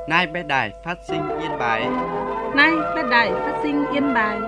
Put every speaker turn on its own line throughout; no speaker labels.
Nay bé đài phát sinh Yên Bái.
Nay bé đài phát sinh Yên Bái.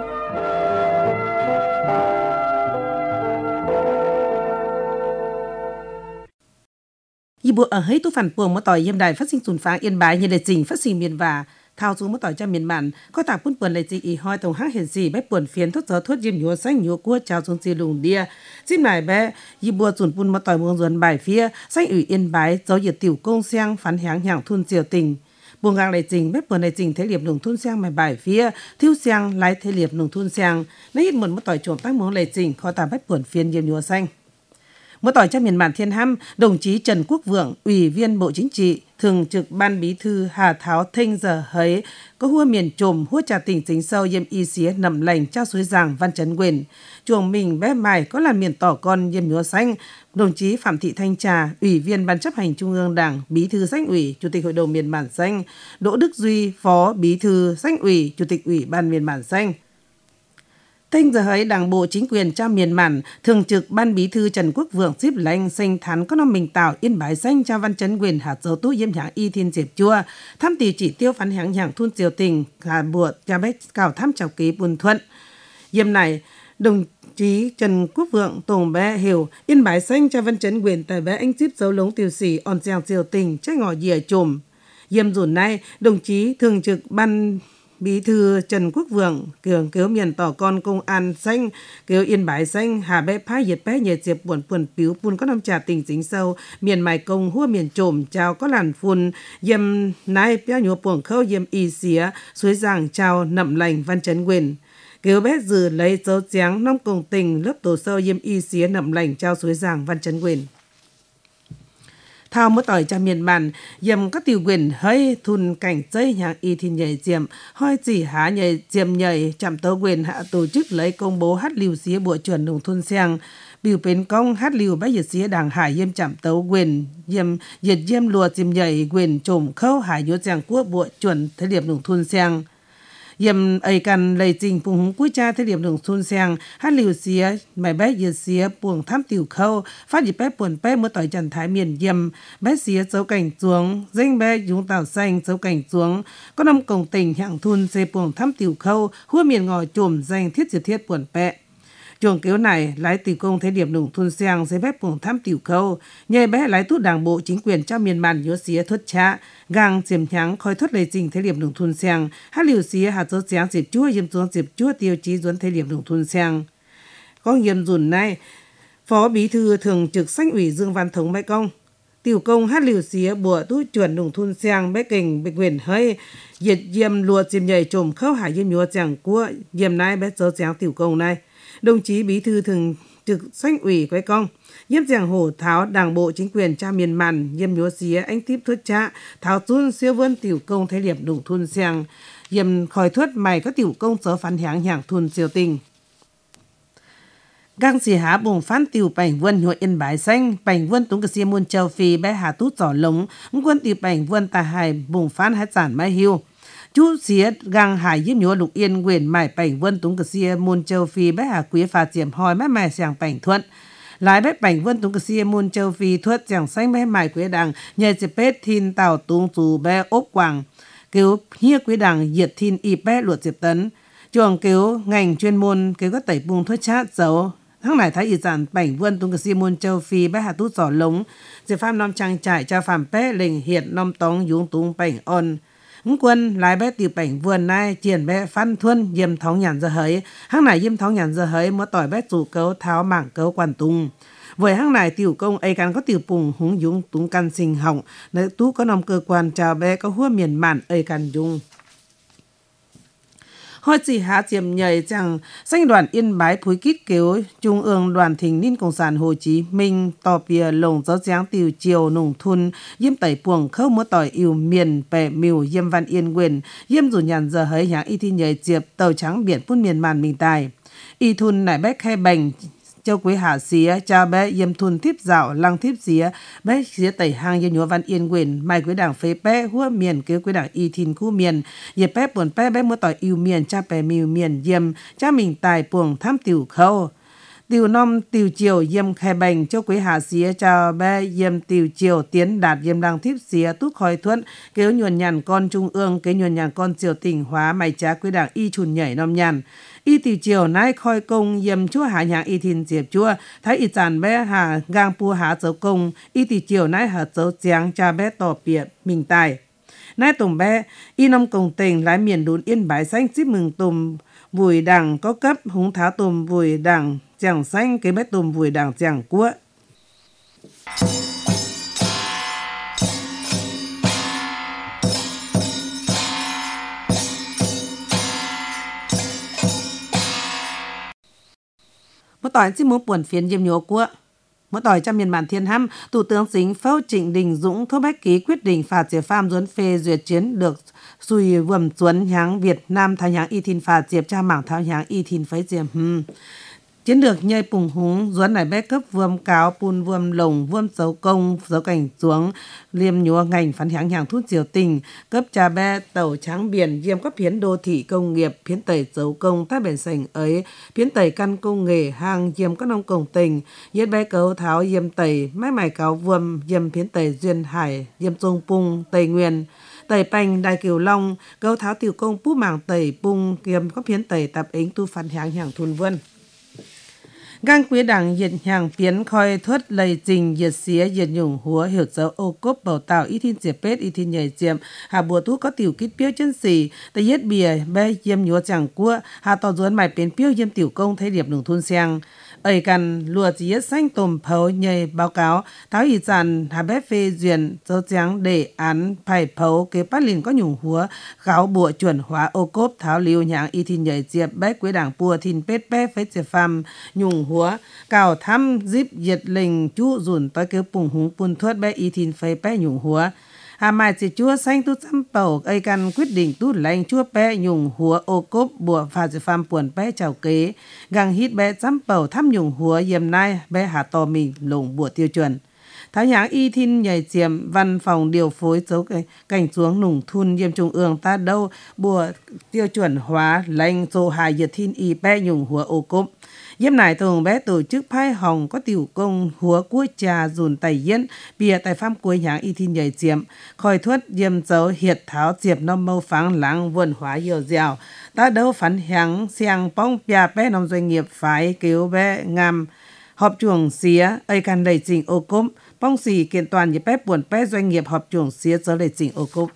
Yi bộ ở hết tu phản buồng một tỏi yêm đài phát sinh sùn phá Yên Bái như đề trình phát sinh miền và thao xuống một tỏi cho miền mạn có tạc phun buồn lấy chị ý hoi tổng hắc hiện gì bé buồn phiến thốt gió thốt yêm nhúa xanh nhúa cua chào xuống xì lùng đia xin mải bé yi bộ sùn phun một tỏi buông ruồn bài phía xanh ủy Yên Bái dấu diệt tiểu công xiang phán háng hàng thun triều tình buông gang lấy trình bé buồn lấy trình thế liệp nùng thun xiang mải bài phía thiêu xiang lái thế liệp nùng thun xiang lấy ít một tỏi trộm tác muống lấy trình kho tạc bé buồn phiến yêm nhúa xanh. Một tỏi trong miền bản Thiên Hăm, đồng chí Trần Quốc Vượng, Ủy viên Bộ Chính trị, Thường trực Ban Bí thư Hà Tháo Thinh giờ hấy, có hua miền trồm hua trà tỉnh chính sâu yêm y xía nằm lành trao suối giàng Văn Chấn Quyền. Chuồng mình bé mài có làn miền tỏ con yêm nhúa xanh, đồng chí Phạm Thị Thanh Trà, Ủy viên Ban chấp hành Trung ương Đảng, Bí thư Xanh ủy, Chủ tịch Hội đồng miền bản xanh, Đỗ Đức Duy, Phó Bí thư Xanh ủy, Chủ tịch Ủy ban miền bản xanh. Thanh giờ hấy Đảng bộ chính quyền trao miền mạn, Thường trực Ban Bí thư Trần Quốc Vượng xíp lãnh sinh thắn có năm mình tạo Yên Bái xanh trao Văn Chấn Quyền hạt dấu tú yêm hạng y thiên diệp chua thăm tỷ chỉ tiêu phán hạng hạng thun triều tình hà buộc cha bé cào thăm chào ký buồn thuận yêm này đồng chí Trần Quốc Vượng tổng bé hiểu Yên Bái xanh trao Văn Chấn Quyền tại bé anh xíp dấu lống tiêu xỉ on giang triều tình trách ngỏ dìa trùm yêm dùn nay đồng chí Thường trực Ban Bí thư Trần Quốc Vượng cường kéo miền tỏ con công an xanh kéo Yên Bái xanh hà bé phá diệt bé nhiệt diệp buồn piếu phun có năm trà tình chính sâu miền mài công hua miền trộm chào có làn phun yêm nai bé nhúa buồng khâu yêm y xía suối giàng chào nậm lành Văn Chấn Quyền kéo bé dừ lấy dấu tráng nông công tình lớp tổ sâu yêm y xía nậm lành chào suối giàng Văn Chấn Quyền. Thao một tỏi cho miền bản yếm các tiểu quyền hơi thun cảnh dây hàng y thì nhảy diệm hoi chỉ há nhảy diệm nhảy chạm tấu quyền hạ tổ chức lấy công bố hát liều xía bộ chuẩn nông thôn xiang biểu bến công hát liều bách diệt xía đảng hải yếm chạm tấu quyền yếm diệt yếm lùa diệm nhảy quyền trộm khâu hải nhốt giang quốc bộ chuẩn thế điểm nông thôn xiang yếm ấy cần lấy trình phùng húng cuối cha thế điểm nông thôn xiang hát liều xía mày bé diệt xía buồng thăm tiểu khâu phát dịp bé buồn bé một tỏi trần thái miền yếm bé xía dấu cảnh xuống danh bé dũng tàu xanh dấu cảnh xuống có năm cổng tình hạng thun xê buồng thăm tiểu khâu hua miền ngò trùm danh thiết diệt thiết buồn bé chuồng kéo này lái tiểu công thế điểm nông thôn xiang xê bé buồng thăm tiểu khâu nhờ bé lái tút đảng bộ chính quyền cho miền bản nhớ xía thuất cha gang diệm nháng khói thoát lấy trình thế điểm nông thôn xiang hát liều xía hạt dấu tráng diệp chúa yếm xuống diệp chúa tiêu chí duốn thế điểm nông thôn xiang có yếm dùn này Phó Bí thư Thường trực Xanh ủy Dương Văn Thống bãi công tiểu công hát liều xía bùa tú chuẩn nông thôn xiang bé kình bệ quyền hơi diệt yếm lùa diệm nhảy trộm khâu hải yếm nhúa giang cua yếm nay bé dấu tráng tiểu công này đồng chí Bí thư Thường trực Xanh ủy quay công yếm giang hổ tháo Đảng bộ chính quyền cha miền màn yếm nhúa xía anh tiếp thuất cha tháo tuôn siêu vươn tiểu công thế liệp nông thôn xiang yếm khỏi thuất mày có tiểu công số phán háng hạng thôn siêu tình gang xì há bùng phán tiểu bảnh vươn nhựa Yên Bái xanh bảnh vươn túng cái xia muôn châu phi bé hà tút giỏ lống quân tiểu bảnh vươn tà hải bùng phán hải sản mai hiu chú xía gang hải yếm nhúa Lục Yên quyền mải bảnh vươn túng cái xia muôn châu phi bé hà quý phà diệm hoi mái mải sàng bảnh thuận lái bé bảnh vươn túng cái xia muôn châu phi thuất giảng xanh bé mải quý đằng nhờ dịp bết thin tàu tung dù bé ốp quảng cứu hia quý đằng diệt thin y bé luật diệp tấn chuồng cứu ngành chuyên môn cứu có tẩy bùng thuất chát dấu tháng này thái y giản bảnh vươn tung cái xi muôn châu phi bé hà tút giỏ lống diệp phạm nom trang trải cho phạm bé lình hiện nom tống dũng tung bảnh on quân lái bé tiểu bảnh vườn nay triển bé phan thuân yếm thóng nhàn giờ hấy hang này yếm thóng nhàn giờ hấy mỗi tỏi bé chủ cấu tháo mảng cấu quan tung với hang này tiểu công ấy can có tiểu bùng húng dũng tung căn sinh hỏng nơi tú có nòng cơ quan chào bé có hua miền mạn ấy can dung hoi chỉ hạ diệm nhảy chẳng xanh đoàn Yên Bái phối kít kéo Trung ương Đoàn Thình Ninh Cộng sản Hồ Chí Minh tò bìa lồng giáo giáng tiểu chiều nông thôn yếm tẩy buồng khâu múa tỏi yêu miền bè miều yếm Văn Yên quyền yếm dù nhàn giờ hấy háng y thi nhảy diệp tàu trắng biển phun miền màn mình tài y thun nải bách khai bành châu quý hạ xía cha bé yếm thun thiếp dạo lăng thiếp xía bé xía tẩy hang yếm nhúa Văn Yên quyền mai quý đảng phế bé hua miền kế quý đảng y thìn khu miền yếp bé buồn bé bé múa tỏi yêu miền cha bé miều miền yếm cha mình tài buồng tham tiểu khâu Tiểu nom tiểu chiều yêm khai bành cho quý hạ xía chào bé yêm tiểu chiều tiến đạt yêm đăng thiếp xía túc khỏi thuận kéo nhuần nhàn con trung ương kế nhuần nhàn con triều tỉnh hóa mày trá quý đảng y chùn nhảy nom nhàn. Y tiểu chiều nái khoi công yêm chúa hạ nhàng y thìn diệp chúa thái y chàn bé hạ gang pu hạ dấu công y tiểu chiều nái hạ dấu giáng cha bé tỏ biệt mình tài. Nái tùng bé y nom công tình lái miền đún yên bái xanh xíp mừng tùm vùi đảng có cấp húng tháo tùm vùi đảng chẳng xanh cái bé tùm vùi đảng chẳng cua. Một tỏi chỉ muốn buồn phiền diêm nhố của. Một tỏi trong miền bản Thiên Hăm, Thủ tướng Chính Phâu Trịnh Đình Dũng thô bách ký quyết định phạt diệp pham duấn phê duyệt chiến được xùi vườm duấn nháng Việt Nam thái nháng y thìn phạt diệp cha mảng tháo nháng y thìn phấy diệp. Chiến lược nhây bùng húng duấn này bé cấp vườm cáo pun vườm lồng vườm dấu công dấu cảnh xuống liêm nhúa ngành phán hãng hàng thút triều tình cấp cha bé tàu tráng biển diêm cấp phiến đô thị công nghiệp phiến tẩy dấu công tác biển sành ấy phiến tẩy căn công nghề hàng diêm các nông công tình yết bé cấu tháo diêm tẩy mái mải cáo vườm diêm phiến tẩy duyên hải diêm trung pung tây nguyên tẩy panh đại kiều long cấu tháo tiểu công pú mảng tẩy pung diêm cấp phiến tẩy tập ính tu phán hãng hàng thun vươn. Gang quý đảng diệt hàng biến khoi thuất lầy trình diệt xía diệt nhung húa hiểu dấu ô cốp bầu tạo y thiên diệt pết y thiên nhảy diệm hà bùa tú có tiểu kít piêu chân xì tại yết bìa bê diêm nhúa chẳng cua hà tỏ duấn mày biến piêu diêm tiểu công thấy điệp đường thôn sang ấy cần lùa chỉ yết xanh tùm phấu nhầy báo cáo tháo y dàn hà bé phê duyên dấu trắng để án phải phấu kế bắt liền có nhung húa kháo bùa chuẩn hóa ô cốp tháo liêu nhãng y thiên nhảy diệp bé quý đảng bùa thiên pết bé phết diệp pham nhung húa cào thăm díp diệt lình chú dùn tới kêu bùng húng pun thuất bé y thìn phê bé nhung húa hà mai chỉ chúa xanh tu chăm bầu ấy căn quyết định tu lành chúa bé nhung húa ô cốp bùa phà diệt pham buồn bé chào kế gang hít bé chăm bầu thăm nhung húa yếm nai bé hà to mình lồng bùa tiêu chuẩn tháo nháng y thìn nhảy chiếm văn phòng điều phối dấu cảnh xuống nùng thun yếm trung ương ta đâu bùa tiêu chuẩn hóa lành dô hài diệt thìn y bé nhung húa ô cốp. Yếm nải tổng bé tổ chức phai hồng có tiểu công húa cuối trà dùn tẩy yến bìa tại pham cuối nháng y thìn nhảy chiếm khỏi thuất yếm dấu hiệt tháo diệp nông mâu pháng láng vườn hóa dìu dẻo ta đâu phán h향 xiang bóng bia bé nông doanh nghiệp phải cứu bé ngam họp chuồng xía ấy can đẩy trình ô cốp bóng xì kiện toàn như bé buồn bé doanh nghiệp họp chuồng xía dấu đẩy trình ô cốp.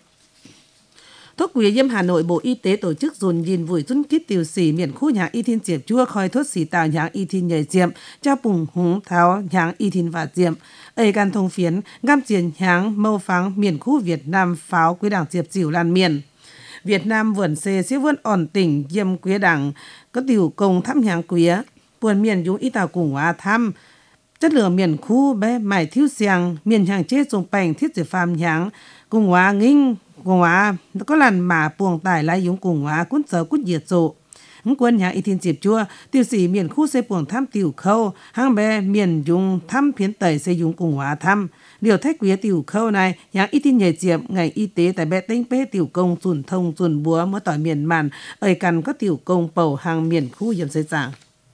Thuốc quý yếm Hà Nội Bộ Y tế tổ chức dồn nhìn vùi dun kít tiểu xỉ miền khu nháng y thiên diệp chua khoi thuốc xỉ tạo nháng y thiên nhảy diệm cho bùng húng tháo nháng y thiên và diệm ấy can thông phiến ngam triển nháng mâu pháng miền khu Việt Nam pháo quý đảng diệp dịu lan miền Việt Nam vườn xê xíu vườn ổn tỉnh yếm quý đảng có tiểu công thăm nháng quý buồn miền dũng y tàu cùng hóa thăm chất lượng miền khu bé mải thiếu xiang miền hàng chế dùng bành thiết diệp phàm nháng cùng hóa nghinh cùng hóa có lần mà buồng tải lại dùng cùng hóa cuốn sở cút diệt dụ quân nhà y thiên diệp chua tiêu sĩ miền khu xây buồng thăm tiểu khâu hang bé miền dùng thăm phiến tẩy xây dùng cùng hóa thăm điều thách quý tiểu khâu này nhà y thiên nhảy diệp ngành y tế tại bé tinh bé tiểu công dùn thông dùn búa mỗi tỏi miền màn ấy cần có tiểu công bầu hàng miền khu dầm xây giảng.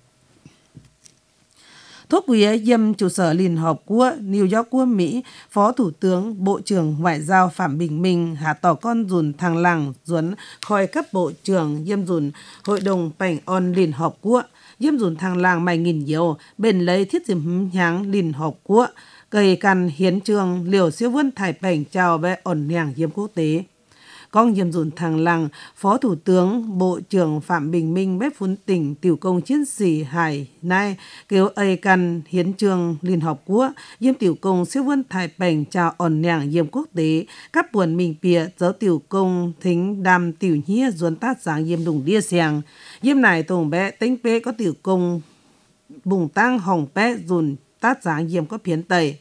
Thuốc quý yếm trụ sở Liên Hợp Quốc New York của Mỹ, Phó Thủ tướng Bộ trưởng Ngoại giao Phạm Bình Minh hạ tỏ con dùn thằng làng duấn khỏi cấp Bộ trưởng yếm dùn Hội đồng Bành On Liên Hợp Quốc yếm dùn thằng làng mày nghìn nhiều bên lấy thiết diệm nháng Liên Hợp Quốc cây căn hiến trường liều siêu vươn thải bành chào bé ổn nhàng yếm quốc tế. Con yếm dùn thằng làng Phó Thủ tướng Bộ trưởng Phạm Bình Minh bếp phun tỉnh tiểu công chiến sĩ Hải Nai kêu ấy căn hiến trường Liên Hợp Quốc yếm tiểu công siêu vươn thải bành chào ổn nhàng yếm quốc tế các buồn mình bìa dấu tiểu công thính đàm tiểu nhía duân tát sáng yếm đùng đia xèng yếm này tổng bé tính bé có tiểu công bùng tăng hồng bé dùn tát sáng yếm có phiến tẩy.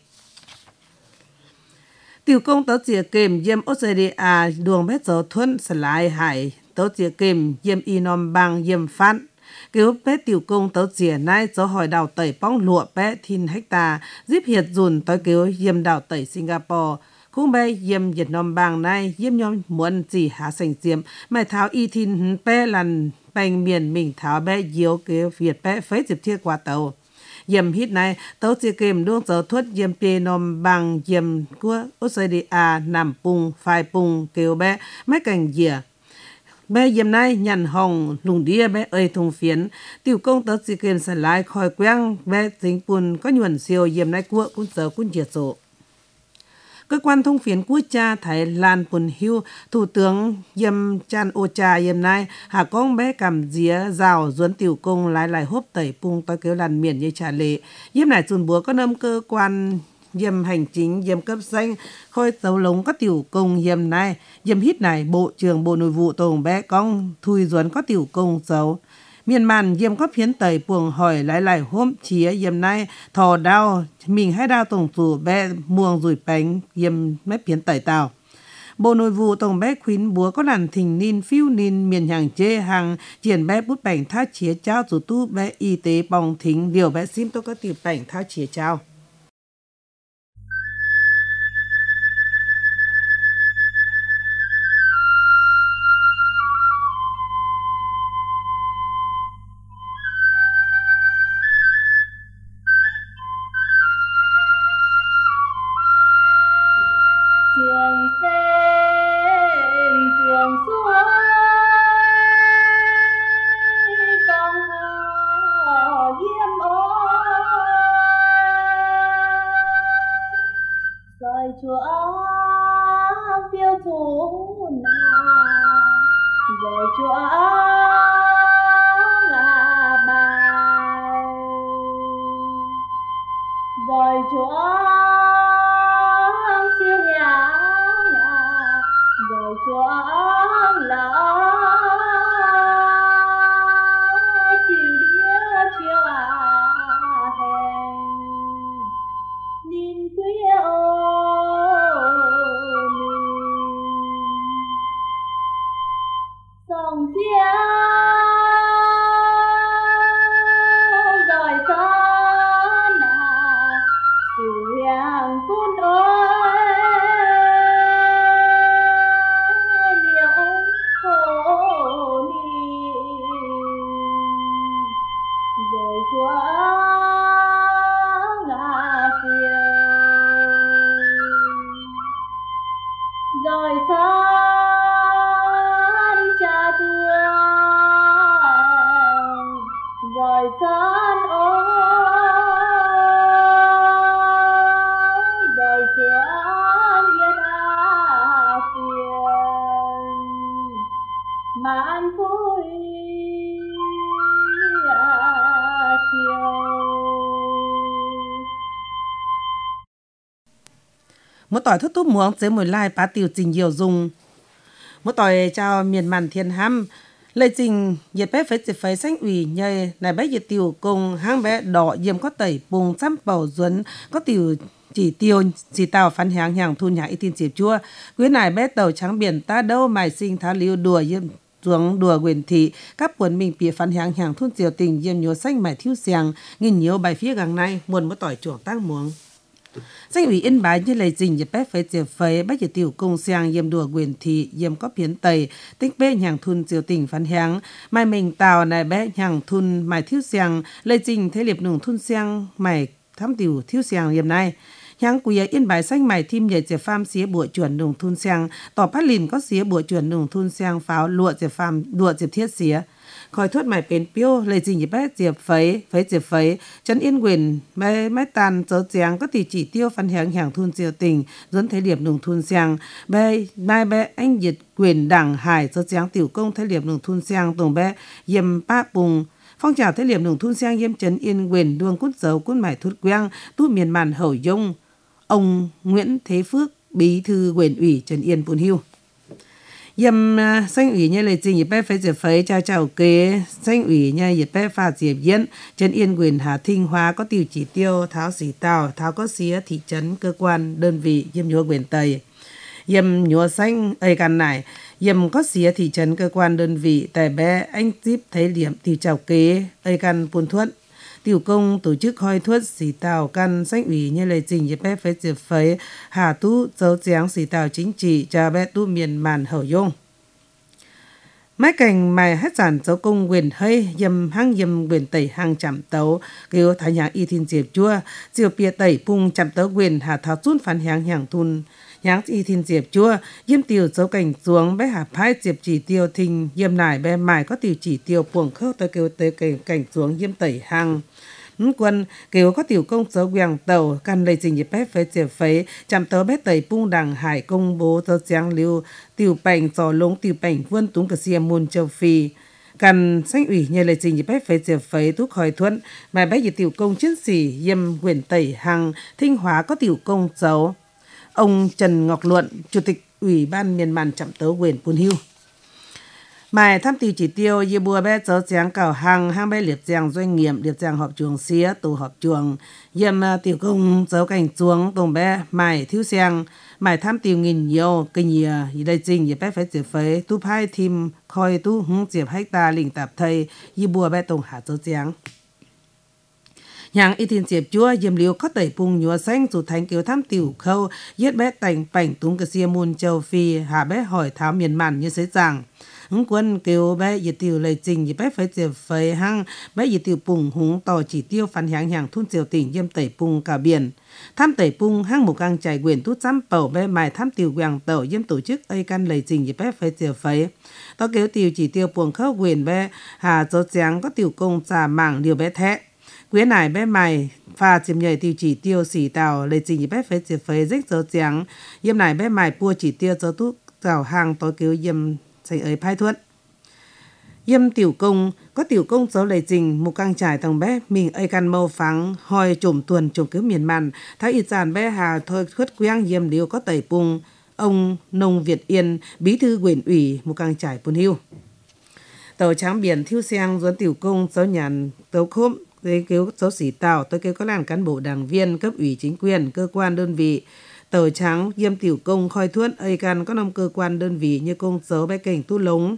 Tiểu công tớ chia kềm yếm Australia đường bé dấu thuân sả lại hải tớ chia kềm yếm y nòm bang yếm phát kêu bé tiểu công tớ chia nay dấu hỏi đào tẩy bóng lụa bé thìn hecta díp hiệt dùn tới kêu yếm đào tẩy Singapore khung bé yếm Việt Nam bang này yếm nhóm muốn gì hạ sành diệm mày tháo y thìn bé lần bành miền mình tháo bé yếu kêu Việt bé phế dịp thiệt qua tàu Yếm hít này tấu chia kìm đuông dấu thuất yếm bê nôm bằng yếm của Australia nằm bùng, phai bùng, kêu bé, mấy cảnh dìa. Bé yếm này nhận hồng lùng đĩa bé ơi thùng phiến, tiểu công tớ chia kìm sẵn lại khỏi quang bé dính bùn có nhuận siêu yếm này của cũng dấu cũng diệt sổ. Cơ quan thông phiến quốc gia Thái Lan Bùn Hưu, Thủ tướng Yêm Chan Ocha Yêm Nai, hạ con bé cầm dĩa rào duấn tiểu công lại hốp tẩy bung tôi kêu làn miền như trả lệ. Yêm này dùn búa có nâm cơ quan Yêm hành chính, Yêm cấp danh, khôi dấu lống có tiểu công Yêm Nai, Yêm hít này Bộ trưởng Bộ Nội vụ tổng bé con Thui Duấn có tiểu công dấu. Miền màn Yêm có phiến tẩy buồng hỏi lại hôm chía Yêm này thò đau mình hay đau tổng chủ bé muông rủi bánh Yêm mép phiến tẩy tàu. Bộ Nội vụ tổng bé khuyến búa có làn thình nín phiêu nín miền hàng chê hàng triển bé bút bảnh tháo chía trao chủ tu bé y tế bong thính điều bé sim tôi có tiểu bảnh tháo chía trao.
Chúa phiêu thủ rồi Chúa là bài rồi Chúa siêu nhãn rồi Chúa là chiều đĩa chiều hèn nhìn quý sông xiêu rồi con sự hàng cún ơi liệu khổ ni rồi Chúa ngả phiêu rồi con cha thương rồi con ôi rồi Chúa biết phiền mãn vui chiều.
Một tỏi thức túp muống chế mùi lai bá tiểu trình nhiều dùng. Một tỏi chào miền màn thiên hăm. Lời trình nhiệt bé phết phế xanh ủy nhây này bé nhiệt tiểu cùng hang bé đỏ yếm có tẩy bùng chăm bầu duấn có tiểu chỉ tiêu chỉ tàu phán hàng hàng thu nhà y tin chịp chua. Quý này bé tàu trắng biển ta đâu mài sinh tháo liêu đùa yếm xuống đùa quyền thị các quần mình bìa phán hàng thun chiều tình yếm nhớ xanh mài thiếu xèng nghìn nhiều bài phía gàng này muôn một tỏi chuồng tăng muống. Danh ủy Yên Bái như lời trình nhiệt bé phế chiều phế bách nhiệt tiểu công xèng yếm đùa quyền thị yếm có phiến tẩy tích bê hàng thun chiều tình phán hàng mai mình tàu này bé hàng thun mài thiếu xèng lời trình thế liệp nùng thun xèng mài thăm tiểu thiếu xèng yếm này. Hàng quý Yên Bái xanh mày thêm nhảy chế pham xía bùa chuẩn nùng thun xèng tỏ phát lìn có xía bùa chuẩn nùng thun xèng pháo lụa chế pham đùa chế thiết xía. Khỏi thuất mày bền piêu lời trình nhiệt bé diệp phế diệp phế chân yên quyền máy tàn chớ chén có tỷ chỉ tiêu phán hàng thun chiều tình dẫn thế liệp nùng thun xèng bé mai bé anh nhiệt quyền đảng hải chớ chén tiểu công thế liệp nùng thun xèng tổng bé yếm ba bùng phong trào thế liệp nùng thun xèng yếm chân yên quyền đuông cút dấu cút mải thút quang tu miền màn hậu dung ông Nguyễn Thế Phước bí thư huyện ủy Trần Yên Bùn Hưu. Yếm xanh ủy như lời trình nhiệt bé phế diệp phế chào chào kế xanh ủy như nhiệt bé phá diệp diễn Trần Yên huyện Hà Thinh Hóa có tiêu chỉ tiêu tháo xỉ tàu tháo có xía thị trấn cơ quan đơn vị yếm nhúa huyện Tây. Yếm nhúa xanh ấy căn này yếm có xía thị trấn cơ quan đơn vị tại bé anh tiếp thấy điểm tiêu chào kế ấy căn Bùn Thuận. Tiểu công tổ chức hoi thuất xỉ tàu căn sách ủy như lời trình nhiệt bé phế diệp phế hà tu dấu chén xỉ tàu chính trị cho bé tu miền màn hậu dung. Mấy cảnh mày hát giản dấu công quyền hơi dầm hăng dầm quyền tẩy hăng chạm tấu kêu thái nhạc y thiên diệp chua diều bia tẩy pung chạm tấu quyền hà thảo chun phản hàng thun nhạc y thiên diệp chua yếm tiêu dấu cảnh xuống bé hà phái diệp chỉ tiêu thình yếm nải bé mài có tiêu chỉ tiêu puồng khâu tới kêu tới cảnh xuống yếm tẩy hăng quân kêu có tiểu công dấu quàng tàu căn lấy trình bé phế diệp phế chạm tấu bé tẩy pung đằng hải công bố dấu giang lưu tiểu bành giò lống tiểu bành vươn túng cả xìa môn châu phi cần sách ủy nhờ lời trình bé phế diệp phế thuốc khỏi thuận bài bé gì tiểu công chiến sĩ yêm quyền tẩy hằng Thanh Hóa có tiểu công dấu ông Trần Ngọc Luận chủ tịch ủy ban miền màn chạm tấu quyền Pun Hiu mài tham tiêu chỉ tiêu như bùa bé chớ giang cào hang bé liệp giang doanh nghiệp liệp giang họp chuồng xía tù họp chuồng yêm tiểu công dấu cảnh chuồng tùng bé mài thiếu giang mài tham tiêu nghìn nhiều kinh nhiều đây trình như bé phải diệp phế tu phai thêm khoi tu hung diệp hecta lình tạp thầy như bùa bé tùng hạ chớ giang nhàng y thiên diệp chúa yếm liêu có tẩy pung nhúa xanh dù thành kiều tham tiểu khâu yết bé tành bảnh túng cái xia môn châu phi hạ bé hỏi tháo miền màn như thế rằng quân kêu bé y tiểu lời trình y bé phải diệp phế hăng bé y tiểu pung húng tỏ chỉ tiêu phản hàng thun diều tỉnh yếm tẩy pung cả biển tham tẩy pung hăng một gang chạy quyền tút chăm bầu bé mài tham tiểu quàng tẩu yếm tổ chức ấy căn lời trình y bé phải diệp phế tao kêu tiểu chỉ tiêu puồng khâu quyền bé hà dấu giáng có tiểu công trả mảng điều bé thẹ quế nải bé mày pha chìm nhảy tiêu chỉ tiêu xỉ tàu lấy trình bé phế diệp phế rích dấu trắng yếm nải bé mày pua chỉ tiêu dấu tút rào hàng tối cứu yếm thành ấy phai thuận yếm tiểu công có tiểu công dấu lấy trình một căng trải tầng bé mình ấy căn mâu phắng hoi trộm tuần trộm cứu miền màn thái ít giàn bé hà thôi khuất quang yếm liêu có tẩy pung ông Nông Việt Yên bí thư huyện ủy một căng trải Pun Hiu tàu trắng biển thiêu sang dẫn tiểu công dấu nhàn tấu khốm để cứu số sĩ tàu tôi kêu có làn cán bộ đảng viên cấp ủy chính quyền cơ quan đơn vị tờ trắng yêm tiểu công khoi thuất ấy can có năm cơ quan đơn vị như công số bé cảnh tu lống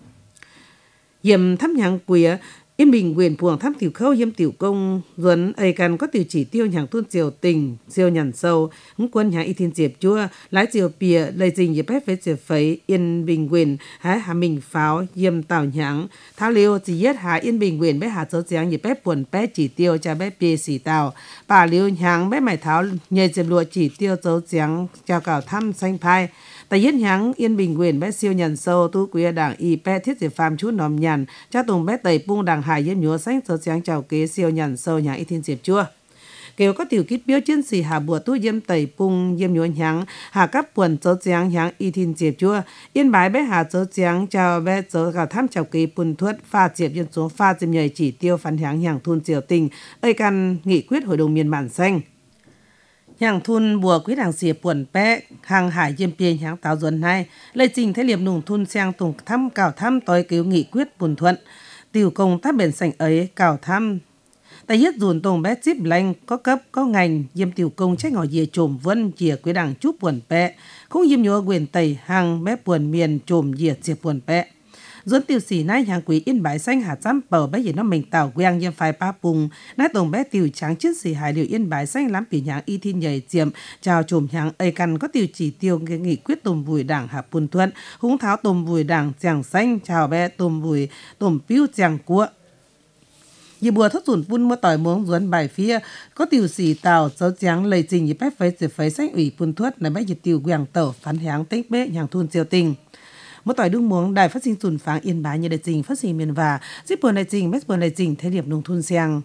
yêm thắp nhang quía Yên Bình quyền puồng thăm tiểu khâu yếm tiểu công duẩn ấy cần có tiểu chỉ tiêu nhàng tuân triều tình siêu nhằn sâu hứng quân nhà y thiên diệp chua lái triều bìa lời trình dịp phép với diệp phấy Yên Bình quyền hái hà mình pháo yếm tàu nháng tháo liêu chỉ yết hà Yên Bình quyền bé hà số giáng dịp phép buồn bé chỉ tiêu cho bé bìa xỉ tàu bà liêu nháng bé mày tháo nhờ diệp lụa chỉ tiêu số giáng cho cào thăm xanh phai tại yết nháng Yên Bình quyền bé siêu nhằn sâu tu quý đảng y bé thiết diệp phàm chú nòm nhằn cha tùng bé tẩy pung đảng hải yếm nhúa xanh số giáng chào kế siêu nhằn sâu nhà y thiên diệp chua kêu có tiểu kít biếu chiến sĩ hà bùa tu yếm tẩy pung yếm nhúa nháng hà cấp quần số giáng nháng y thiên diệp chua Yên Bái bé hà số giáng chào bé số gào tham chào kế Pun Thuất pha diệp dân số pha diệp nhảy chỉ tiêu phản háng hàng thun triều tình ấy căn nghị quyết hội đồng miền bản xanh hàng thun bùa quý đảng xìa buồn bé hàng hải yếm piên hàng táo duẩn này lời trình thế liệp nùng thun sang tùng thăm cào thăm tối cứu nghị quyết Pun Thuận tiểu công tác bền sảnh ấy cào thăm tại yết dùn tùng bé chip lanh có cấp có ngành yếm tiểu công trách ngỏ dìa trồm vân dìa quý đảng chút buồn bé không yếm nhúa quyền tẩy hàng bé buồn miền trồm dìa dìa buồn bé dẫn tiểu sĩ nái hàng quý Yên Bái xanh hạt chăm bờ bé gì nó mình tàu quang yếm phai pa pung nái tổng bé tiểu trắng chiến sĩ hải liệu Yên Bái xanh lắm bị nhang y thiên nhảy diệm chào trùm hàng ấy căn có tiểu chỉ tiêu nghị quyết tùm vùi đảng hạ Pun Thuận húng tháo tùm vùi đảng chàng xanh chào bé tùm vùi tùm piu chàng cua như bùa thất dùn Pun mua tỏi muống duẩn bài phía có tiểu sĩ tàu dấu trắng lời trình như bé phải dịp phải xanh ủy Pun Thuận này bé gì tiểu quang tàu phán háng tính bé hàng thun siêu tình một tỏi đương muống đài phát sinh sùn pháng Yên Bái như đại trình phát sinh miền và zip buồn đại trình mét buồn đại trình thế điệp nông thôn sang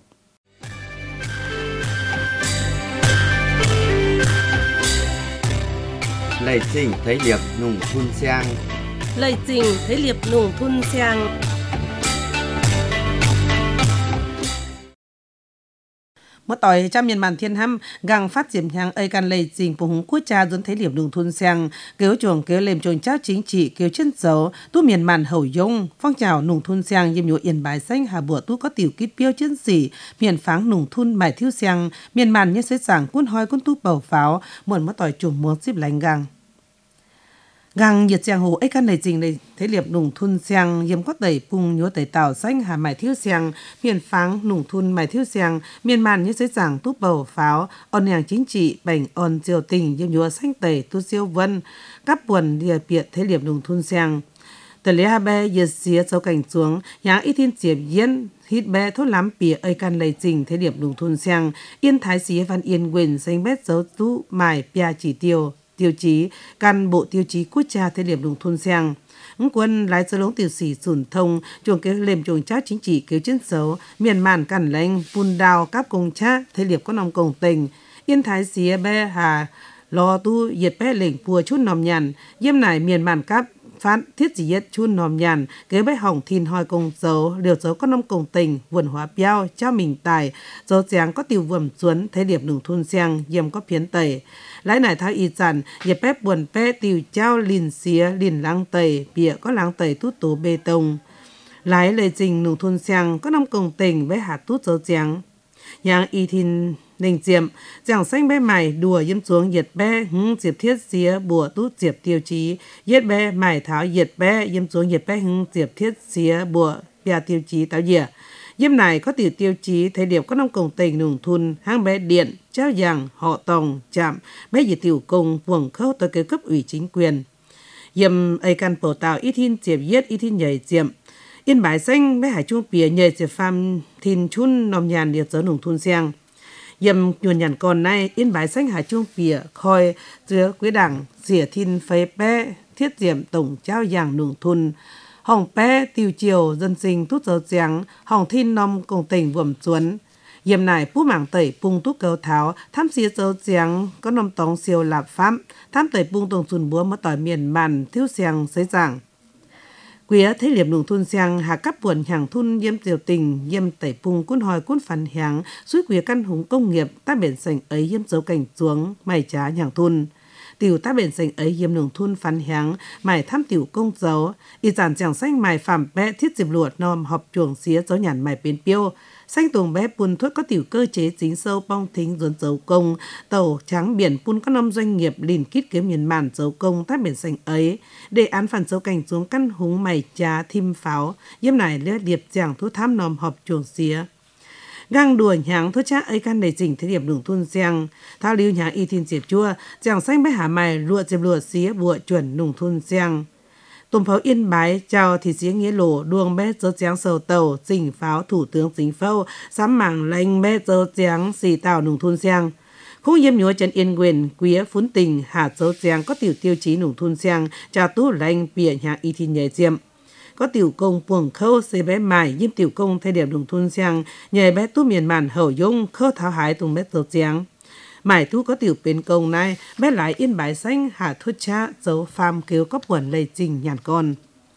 Lời trình thấy liệp nùng thun sang
lời trình thế liệp nùng thun sang
một tỏi trăm miền bản thiên hăm gang phát diệm nhang ấy can lây trình của hùng quốc cha dẫn thấy liệp đường thôn sang kéo chuồng kéo lềm chuồng cháo chính trị kéo chân dấu tu miền màn hậu dung phong trào nùng thôn sang yếm nhúa Yên Bái xanh hà bùa tu có tiểu kít biêu chiến sĩ miền pháng nùng thôn mải thiếu sang miền màn như xế sảng quân hoi quân tu bầu pháo muộn một tỏi chùm muống xếp lánh gang nhiệt giang hồ ấy căn này trình này thế liệp nùng thun sang yếm có tẩy pung nhúa tẩy tàu xanh hà mải thiếu sang miền pháng nùng thun mải thiếu sang miền màn như dưới giảng túp bầu pháo on hàng chính trị bành on diều tình yếm nhúa xanh tẩy tu siêu vân các buồn địa biệt thế liệp nùng thun sang Tờ lễ hà bè giật xía châu cảnh xuống, yang ít thiên chiếp yên, hít bè thốt lắm bìa ơi can lầy trình thế điểm lùng thôn sang, yên thái xía văn yên quyền xanh bét dấu tú mài pia chỉ tiêu chí, căn bộ tiêu chí quốc gia thế điểm lùng thôn sang. Quân lái sơ lống tiểu sĩ sủn thông, chuồng kế lềm chuồng chát chính trị cứu chiến xấu, miền màn cản lãnh, bùn đào, cáp công chát, thế liệp có nòng công tình, yên thái xía bè hà, lo tu diệt bè lệnh pùa chút nòm nhàn, diêm nải miền màn cáp, phát thiết chỉ yết chun nòm nhàn kế bách hỏng thìn hoi công dấu liều dấu có nông công tình vườn hóa biao trao mình tài dấu giáng có tiêu vườn xuống thế điệp nùng thun xiang diêm có phiến tẩy lái nải thao y sản dẹp bếp buồn pé tiêu trao lìn xía lìn lăng tẩy bịa có lăng tẩy tút tố bê tông lái lời trình nùng thun xiang có nông công tình với hạt tút dấu giáng yang y thìn ninh diệm giảng xanh bé mày đùa yếm xuống diệt bé hứng diệp thiết xía bùa tút diệp tiêu chí yết bé mày tháo diệt bé yếm xuống diệt bé hứng diệp thiết xía bùa bia tiêu chí táo dìa yếm này có tiểu tiêu chí thời điểm có nông công tình nùng thun hang bé điện trao giảng họ tòng chạm bé diệt tiểu công vuông khâu tới cái cấp ủy chính quyền yếm ấy can bổ tạo ít hin diệp yết ít hin nhảy diệm yên bãi xanh bé hải chuông bìa nhảy diệp pham thìn chun nòm nhàn điệp giới nùng thun xiang yếm nhuần nhàn còn nay yên bái xanh hải chuông bìa khoi giữa quý đảng xỉa thìn phế bé thiết diệm tổng trao giảng nùng thun hồng bé tiêu chiều dân sinh tút dấu giáng hồng thìn nông công tình vườm xuân yếm này bú mảng tẩy pung tút cầu tháo tham xía dấu giáng có nông tống siêu lạp pháp tham tẩy pung tổng xuân búa mất tỏi miền bàn thiếu xiang xấy giảng quía thế liệp nùng thun xiang hạ cấp buồn hàng thun yếm tiểu tình yếm tẩy pung cún hòi cún phản hàng suối quía căn hùng công nghiệp ta biển sành ấy yếm dấu cảnh xuống mày trá hàng thun tiểu ta biển sành ấy yếm nùng thun phản hàng mày tham tiểu công dấu y giản chẳng xanh mày phạm bé thiết dịp luộc nòm họp chuồng xía dấu nhàn mày bên piêu xanh tuồng bé pun thuốc có tiểu cơ chế chính sâu bong thính dồn dấu công tàu trắng biển pun các nông doanh nghiệp lìn kít kiếm miền màn dấu công tác biển xanh ấy đề án phản dấu cảnh xuống căn húng mày trá thim pháo yếm này lê điệp giảng thuốc tham nòm họp chuồng xía gang đùa nháng thuốc cha ấy căn đầy chỉnh thế điểm đường thun xiang thao lưu nháng y thiên diệp chua giảng xanh bé hà mày lụa diệp lụa xía bụa chuẩn nùng thun xiang tùm pháo yên bái chào thì xía nghĩa lộ đuông bé dấu giáng sầu tàu dình pháo thủ tướng chính phâu sám mảng lanh bé dấu giáng xì tàu nùng thun xiang khung yếm nhúa chân yên quyền quía phún tình hạt dấu giáng có tiểu tiêu chí nùng thun xiang chào tú lanh bìa nhà y thiên nhảy diệm có tiểu công buồng khâu xê bé mài yếm tiểu công thay điểm nùng thun xiang nhảy bé tú miền màn hậu dung khâu tháo hái tùng bé dấu giáng mải thu có tiểu bên công này bé lại yên bái xanh hạ thuốc cha dấu pham kêu có buồn lây trình nhàn con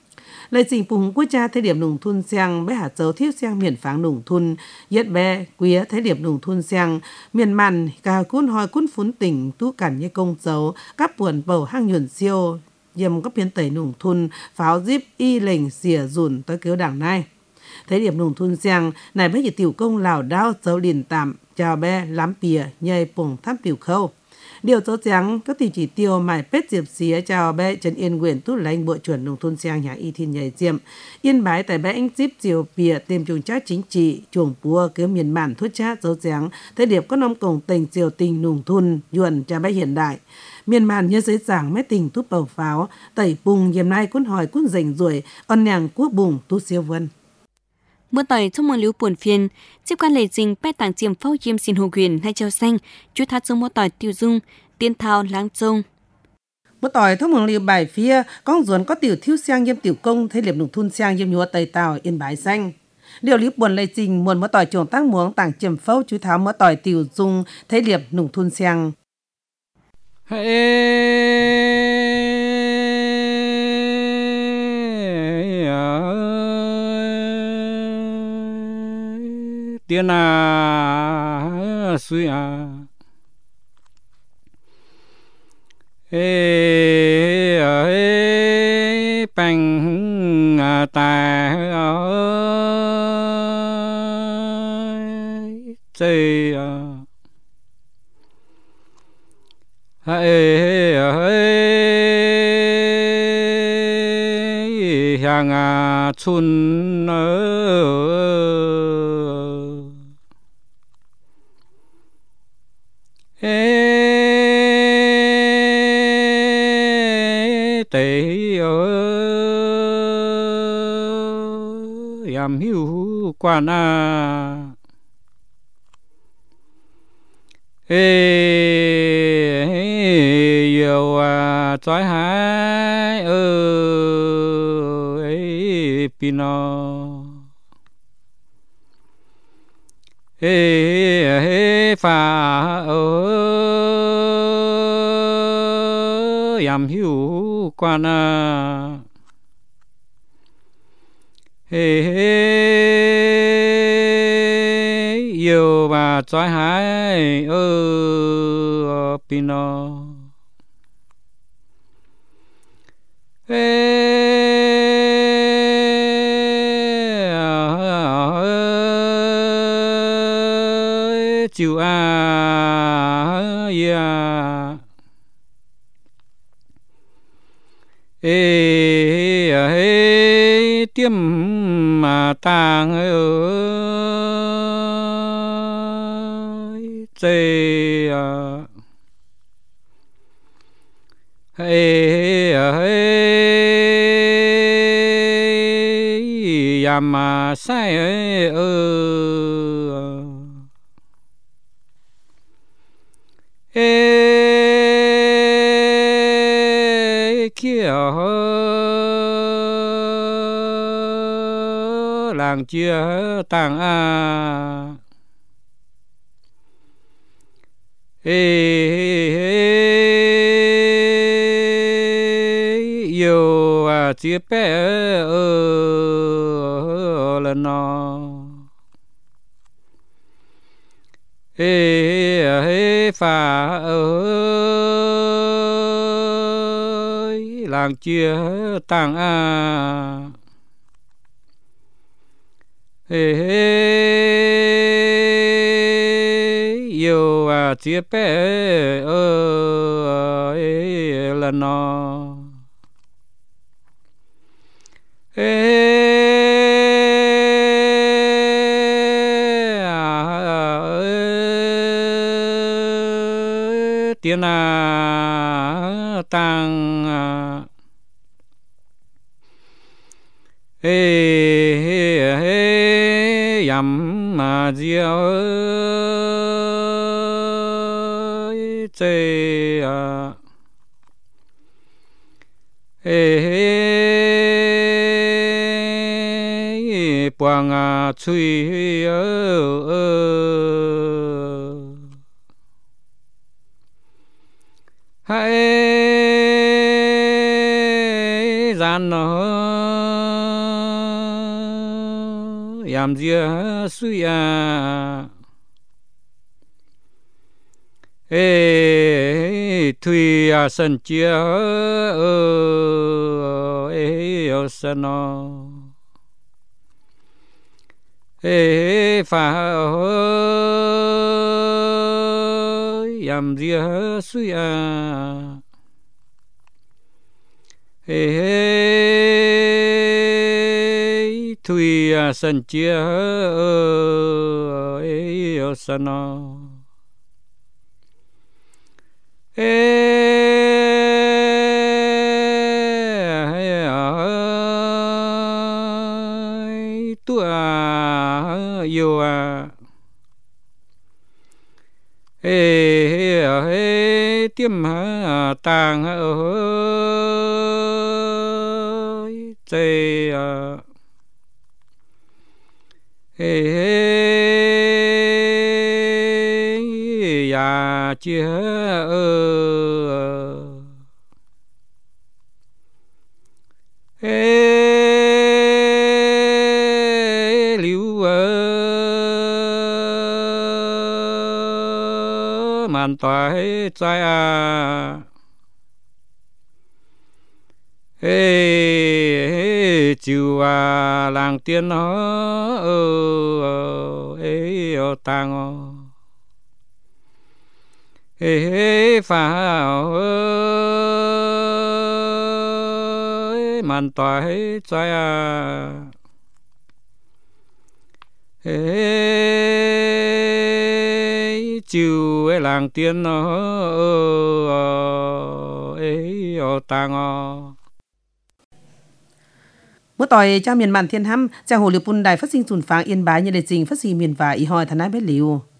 lây trình phùng quốc cha thế điểm nùng thun xiang bé hạ dấu thiếu xiang miền pháng nùng thun yết bé quía thế điểm nùng thun xiang miền màn cà cún hoi cún phún tỉnh tu cản như công dấu các buồn bầu hang nhuần siêu yếm các biến tẩy nùng thun pháo díp y lệnh xỉa dùn tới cứu đảng này thế điểm nùng thun xiang này bé chỉ tiểu công lào đao dấu liền tạm chào bé lắm bìa nhây pùng thăm tiểu khâu điều dấu giáng các tiêu chỉ tiêu mài pết diệp xía chào bé trần yên quyền tú lãnh bộ chuẩn nông thôn xiang nhà y thiên nhảy diệm yên bái tại bé anh díp diều bìa tìm chuồng chát chính trị chuồng búa cứ miền màn thuốc chát dấu giáng thế điệp có nông cổng tình diều tình nùng thun yuan cha bé hiện đại miền màn như giấy giảng mấy tình tút bầu pháo tẩy bùng yếm nay cún hỏi cún rảnh ruồi on nhàng quốc bùng tú siêu vân
Mưa tỏi trong mùa lũ buồn phiền, tiếp quan lệ trình bè tảng chiêm phao yếm xin hồ quyền hay treo xanh, chú thắt trong mưa tỏi tiêu dung, tiên thao láng trông.
Mưa tỏi thông mường liu bài phía, con ruồn có tiểu thiếu xiang yếm tiểu công thế liệp nùng thun xiang yếm nhúa tây tàu yên bái xanh. Điều lý buồn lệ trình muôn mưa tỏi chuồng tác muống tảng chiêm phao chú tháo mưa tỏi tiểu dung thế liệp nùng thun xiang.
tiên à suy à bằng ta chơi hàng xuân tế yam hiu quan à yêu à trói hái pino phà yam hiu quan à yêu và trói hái pino chiều yeah tiêm mà tang chê yam mà sai kia làng chia tàng a yêu chia bé lần nó phà làng chia tàng a yêu chia bé lần nó tiền à tăng yam mà diêu chê quang chui hãy gian nó yam dia suya thui sân chia sano phà yam dia suya thui sân chia sano tua yêu tiêm tàng chê ya chia liu màn toái trai à chiều làng tiên nó tàng phà màn toái trai à chiều làng tiên nó tàng
เมื่อต่อยเจ้าเมียนมันเทียนห้ำเจ้าโหหรือปุ่นใดฟัดซิงสูนฟางเอียนบายยังได้จริงฟัดซีเมียนว่าอีหอยทนายเบลิว